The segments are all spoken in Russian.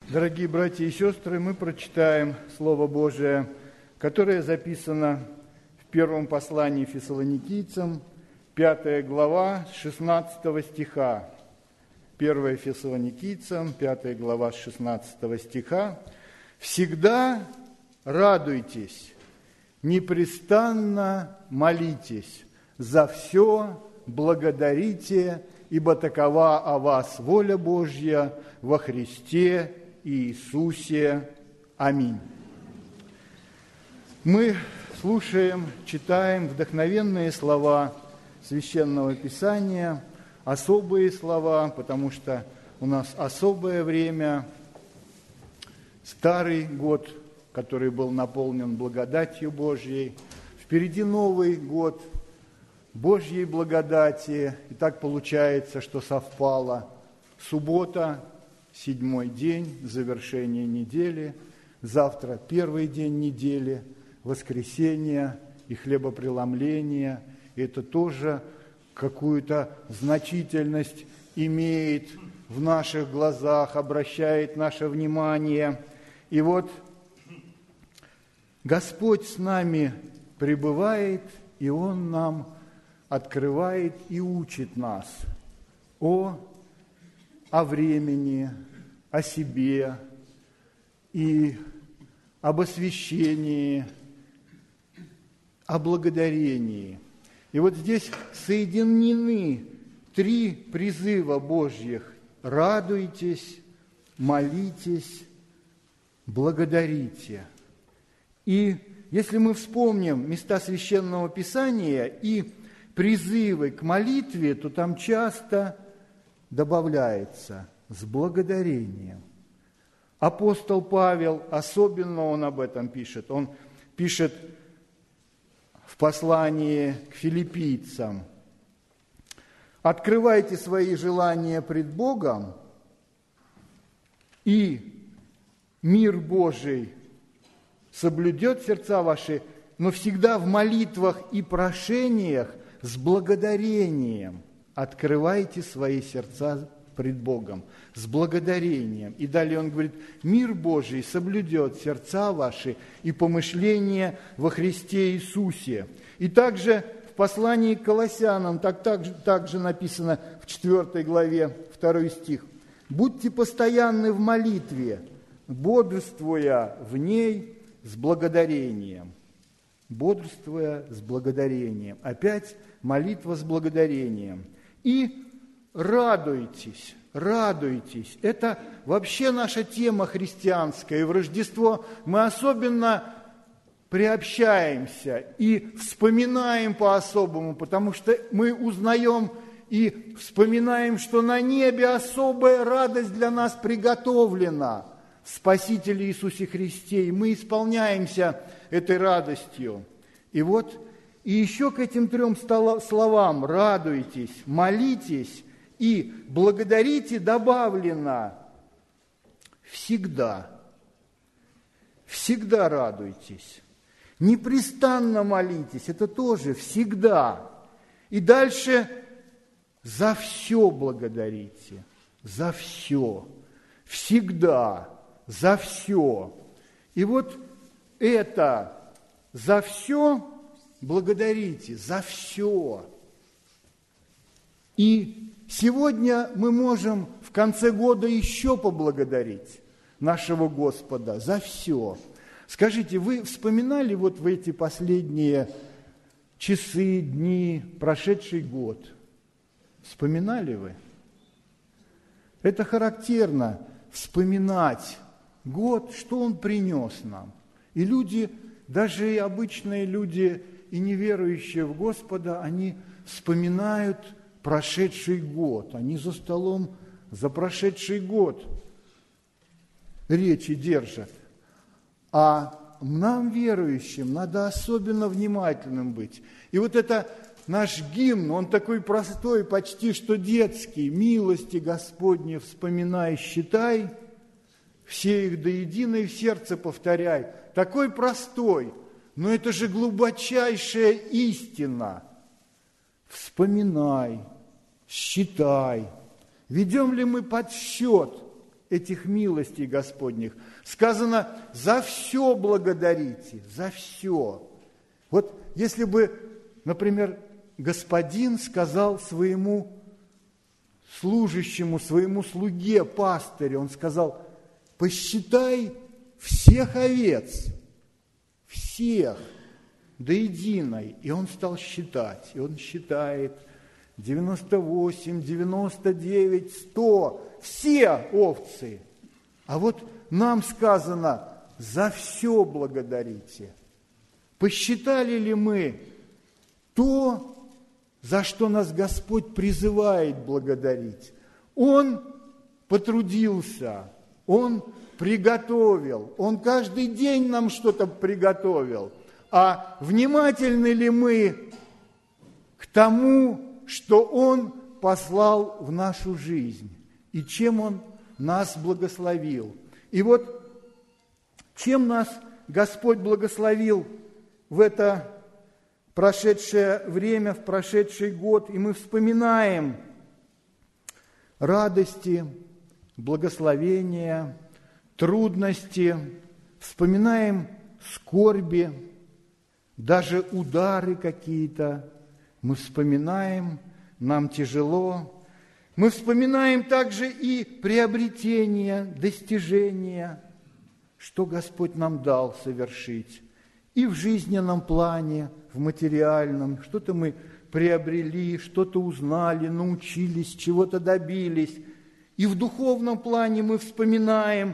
Дорогие братья и сестры, мы прочитаем Слово Божие, которое записано в первом послании Фессалоникийцам, 5 глава, с 16 стиха. 1 Фессалоникийцам, 5 глава, с 16 стиха. «Всегда радуйтесь, непрестанно молитесь, за все благодарите, ибо такова о вас воля Божья во Христе Иисусе. Аминь». Мы слушаем, читаем вдохновенные слова Священного Писания, особые слова, потому что у нас особое время, старый год, который был наполнен благодатью Божьей, впереди Новый год Божьей благодати, и так получается, что совпало суббота, 7-й день, завершение недели, завтра первый день недели, воскресенье и хлебопреломление. И это тоже какую-то значительность имеет в наших глазах, обращает наше внимание. И вот Господь с нами пребывает, и Он нам открывает и учит нас о времени, о себе и об освящении, о благодарении. И вот здесь соединены 3 призыва Божьих: радуйтесь, молитесь, благодарите. И если мы вспомним места Священного Писания и призывы к молитве, то там часто добавляется «с благодарением». Апостол Павел, особенно он об этом пишет. Он пишет в послании к филиппийцам: «Открывайте свои желания пред Богом, и мир Божий соблюдет сердца ваши, но всегда в молитвах и прошениях с благодарением открывайте свои сердца пред Богом, с благодарением». И далее он говорит: «Мир Божий соблюдет сердца ваши и помышления во Христе Иисусе». И также в послании к Колоссянам также написано в 4 главе, 2 стих: «Будьте постоянны в молитве, бодрствуя в ней с благодарением». Бодрствуя с благодарением. Опять молитва с благодарением. И радуйтесь, радуйтесь. Это вообще наша тема христианская. И в Рождество мы особенно приобщаемся и вспоминаем по-особому, потому что мы узнаем и вспоминаем, что на небе особая радость для нас приготовлена в Спасителе Иисусе Христе, и мы исполняемся этой радостью. И вот, и еще к этим 3 словам: радуйтесь, молитесь и благодарите добавлено всегда. Всегда радуйтесь. Непрестанно молитесь, это тоже всегда. И дальше: за все благодарите, за все, всегда, за все. И вот это за все благодарите, за все. И сегодня мы можем в конце года еще поблагодарить нашего Господа за все. Скажите, вы вспоминали вот в эти последние часы, дни, прошедший год? Вспоминали вы? Это характерно вспоминать год, что он принес нам. И люди, даже и обычные люди, и неверующие в Господа, они вспоминают прошедший год. Они за столом за прошедший год речи держат. А нам, верующим, надо особенно внимательным быть. И вот это наш гимн, он такой простой, почти что детский: «Милости Господни вспоминай, считай, все их до единой в сердце повторяй». Такой простой, но это же глубочайшая истина. Вспоминай, считай. Ведем ли мы подсчет этих милостей Господних. Сказано, за все благодарите, за все. Вот если бы, например, господин сказал своему служащему, своему слуге, пастырю, он сказал, посчитай всех овец, всех, до единой. И он стал считать, и он считает 98, 99, 100, все овцы. А вот нам сказано, за все благодарите. Посчитали ли мы то, за что нас Господь призывает благодарить? Он потрудился, Он приготовил, Он каждый день нам что-то приготовил. А внимательны ли мы к тому, что Он послал в нашу жизнь, и чем Он нас благословил? И вот чем нас Господь благословил в это прошедшее время, в прошедший год, и мы вспоминаем радости, благословения, трудности, вспоминаем скорби, даже удары какие-то, мы вспоминаем, нам тяжело. Мы вспоминаем также и приобретения, достижения, что Господь нам дал совершить. И в жизненном плане, в материальном, что-то мы приобрели, что-то узнали, научились, чего-то добились. И в духовном плане мы вспоминаем,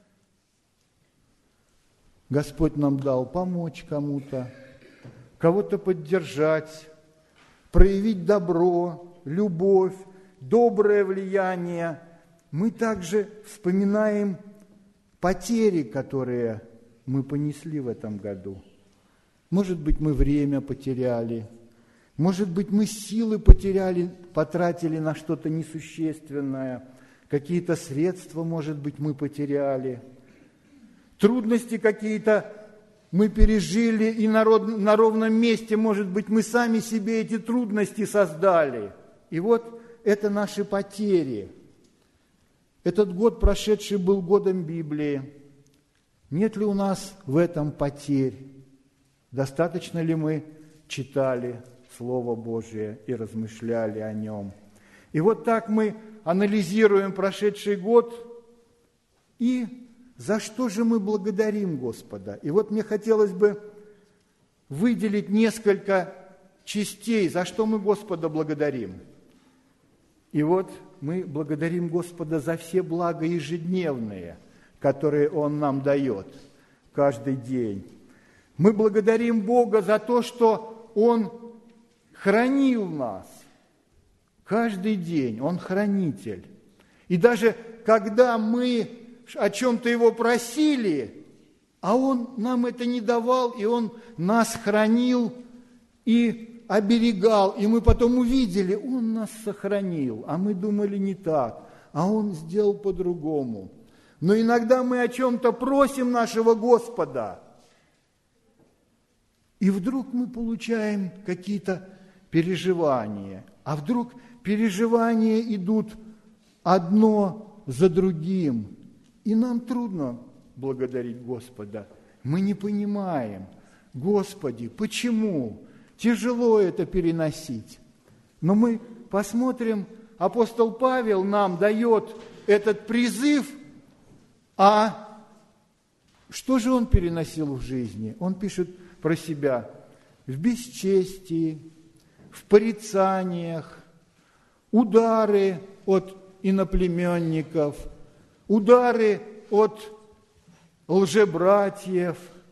Господь нам дал помочь кому-то, кого-то поддержать, проявить добро, любовь, доброе влияние. Мы также вспоминаем потери, которые мы понесли в этом году. Может быть, мы время потеряли, может быть, мы силы потеряли, потратили на что-то несущественное, какие-то средства, может быть, мы потеряли, трудности какие-то мы пережили, и на ровном месте, может быть, мы сами себе эти трудности создали. И вот это наши потери. Этот год прошедший был годом Библии. Нет ли у нас в этом потерь? Достаточно ли мы читали Слово Божие и размышляли о нем? И вот так мы анализируем прошедший год, и за что же мы благодарим Господа? И вот мне хотелось бы выделить несколько частей, за что мы Господа благодарим. И вот мы благодарим Господа за все блага ежедневные, которые Он нам дает каждый день. Мы благодарим Бога за то, что Он хранил нас каждый день. Он хранитель. И даже когда мы о чем-то Его просили, а Он нам это не давал, и Он нас хранил и оберегал, и мы потом увидели, Он нас сохранил, а мы думали не так, а Он сделал по-другому. Но иногда мы о чем-то просим нашего Господа, и вдруг мы получаем какие-то переживания, а вдруг переживания идут одно за другим, и нам трудно благодарить Господа. Мы не понимаем, Господи, почему? Тяжело это переносить. Но мы посмотрим, апостол Павел нам дает этот призыв, а что же он переносил в жизни? Он пишет про себя в бесчестии, в порицаниях, удары от иноплеменников, удары от лжебратьев.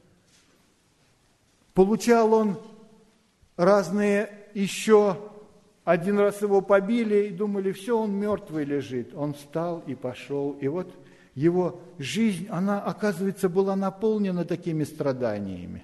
Получал он разные еще, один раз его побили и думали, все, он мертвый лежит. Он встал и пошел, и вот его жизнь, она, оказывается, была наполнена такими страданиями.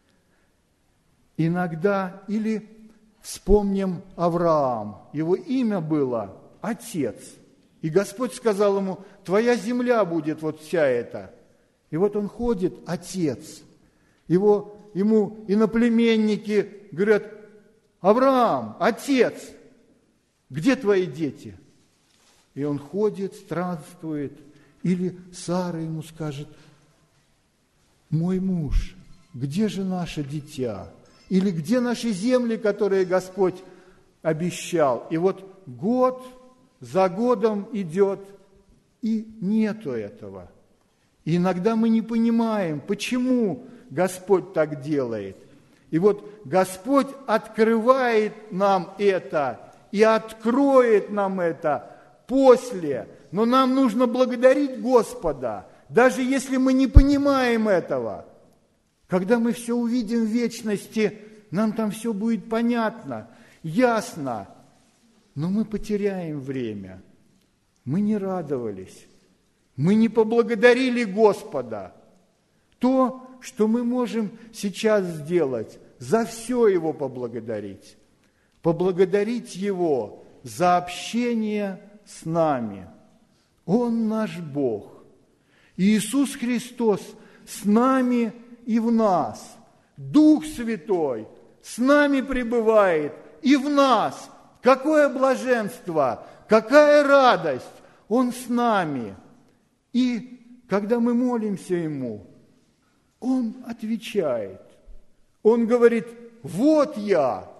Иногда, или вспомним Авраам, его имя было Отец. И Господь сказал ему, твоя земля будет вот вся эта. И вот он ходит, Отец. Ему иноплеменники говорят, Авраам, Отец, где твои дети? И он ходит, странствует, Или Сара ему скажет: мой муж, где же наше дитя? Или где наши земли, которые Господь обещал? И вот год за годом идет, и нету этого. И иногда мы не понимаем, почему Господь так делает. И вот Господь открывает нам это и откроет нам это после. Но нам нужно благодарить Господа, даже если мы не понимаем этого. Когда мы все увидим в вечности, нам там все будет понятно, ясно. Но мы потеряем время. Мы не радовались. Мы не поблагодарили Господа. То, что мы можем сейчас сделать, за все Его поблагодарить. Поблагодарить Его за общение с нами. Он наш Бог. И Иисус Христос с нами и в нас. Дух Святой с нами пребывает и в нас. Какое блаженство, какая радость! Он с нами. И когда мы молимся Ему, Он отвечает. Он говорит: вот я.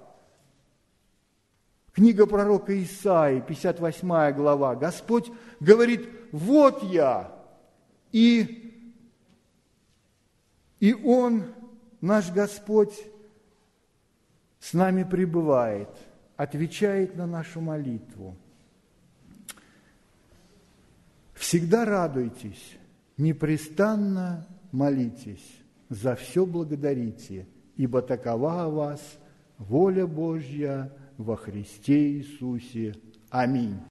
Книга пророка Исаии, 58 глава. Господь говорит: вот я. И Он, наш Господь, с нами пребывает, отвечает на нашу молитву. Всегда радуйтесь, непрестанно молитесь, за все благодарите, ибо такова о вас воля Божья во Христе Иисусе. Аминь.